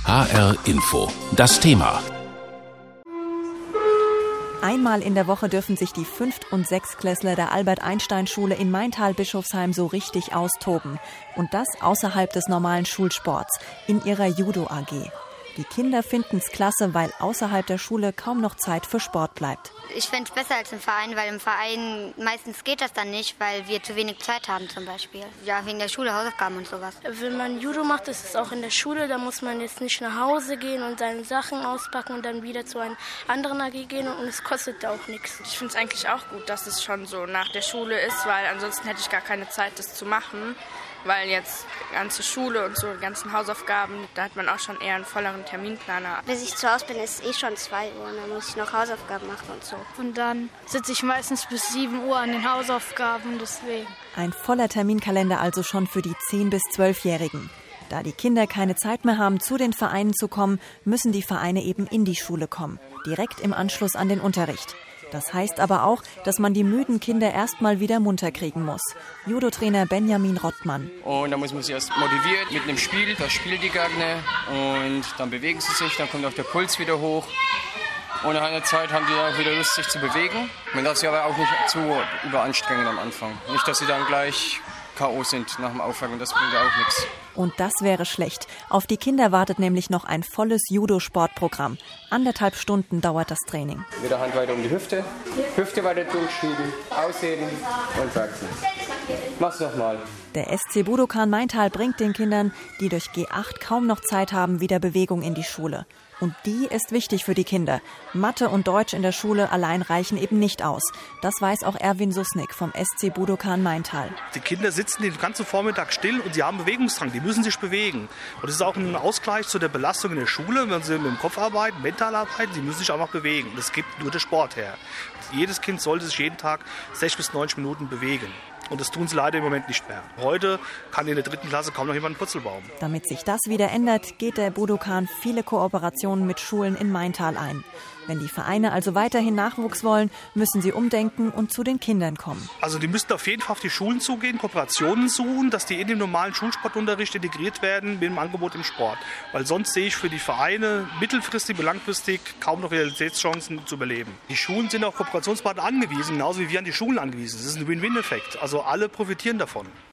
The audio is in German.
HR Info. Das Thema. Einmal in der Woche dürfen sich die 5. und 6-Klässler der Albert-Einstein-Schule in Maintal-Bischofsheim so richtig austoben. Und das außerhalb des normalen Schulsports, in ihrer Judo-AG. Die Kinder finden's klasse, weil außerhalb der Schule kaum noch Zeit für Sport bleibt. Ich finde es besser als im Verein, weil im Verein meistens geht das dann nicht, weil wir zu wenig Zeit haben zum Beispiel. Ja, wegen der Schule, Hausaufgaben und sowas. Wenn man Judo macht, ist es auch in der Schule, da muss man jetzt nicht nach Hause gehen und seine Sachen auspacken und dann wieder zu einer anderen AG gehen und es kostet auch nichts. Ich finde es eigentlich auch gut, dass es schon so nach der Schule ist, weil ansonsten hätte ich gar keine Zeit, das zu machen. Weil jetzt die ganze Schule und so, die ganzen Hausaufgaben, da hat man auch schon eher einen volleren Terminplaner. Bis ich zu Hause bin, ist es schon 2 Uhr und dann muss ich noch Hausaufgaben machen und so. Und dann sitze ich meistens bis 7 Uhr an den Hausaufgaben, deswegen. Ein voller Terminkalender also schon für die 10- bis 12-Jährigen. Da die Kinder keine Zeit mehr haben, zu den Vereinen zu kommen, müssen die Vereine eben in die Schule kommen, direkt im Anschluss an den Unterricht. Das heißt aber auch, dass man die müden Kinder erstmal wieder munter kriegen muss. Judo-Trainer Benjamin Rottmann. Und dann muss man sie erst motivieren mit einem Spiel, das spielt die Gegner und dann bewegen sie sich, dann kommt auch der Puls wieder hoch. Und nach einer Zeit haben die auch wieder Lust, sich zu bewegen. Man darf sie aber auch nicht zu überanstrengen am Anfang. Nicht, dass sie dann gleich K.O. sind nach dem Aufwärmen, das bringt ja auch nichts. Und das wäre schlecht. Auf die Kinder wartet nämlich noch ein volles Judo-Sportprogramm. 1,5 Stunden dauert das Training. Wieder Hand weiter um die Hüfte, Hüfte weiter durchschieben, ausheben und wachsen. Mach's nochmal. Der SC Budokan Maintal bringt den Kindern, die durch G8 kaum noch Zeit haben, wieder Bewegung in die Schule. Und die ist wichtig für die Kinder. Mathe und Deutsch in der Schule allein reichen eben nicht aus. Das weiß auch Erwin Susnik vom SC Budokan Maintal. Die Kinder sitzen den ganzen Vormittag still und sie haben Bewegungsdrang. Die müssen sich bewegen. Und das ist auch ein Ausgleich zu der Belastung in der Schule, wenn sie mit dem Kopf arbeiten, mental arbeiten. Sie müssen sich auch noch bewegen. Und das gibt nur der Sport her. Jedes Kind sollte sich jeden Tag 60 bis 90 Minuten bewegen. Und das tun sie leider im Moment nicht mehr. Heute kann in der 3. Klasse kaum noch jemand einen Purzelbaum. Damit sich das wieder ändert, geht der Budokan viele Kooperationen mit Schulen in Maintal ein. Wenn die Vereine also weiterhin Nachwuchs wollen, müssen sie umdenken und zu den Kindern kommen. Also die müssten auf jeden Fall auf die Schulen zugehen, Kooperationen suchen, dass die in den normalen Schulsportunterricht integriert werden mit dem Angebot im Sport. Weil sonst sehe ich für die Vereine mittelfristig und langfristig kaum noch Realitätschancen zu überleben. Die Schulen sind auf Kooperationspartner angewiesen, genauso wie wir an die Schulen angewiesen. Das ist ein Win-Win-Effekt. Also alle profitieren davon.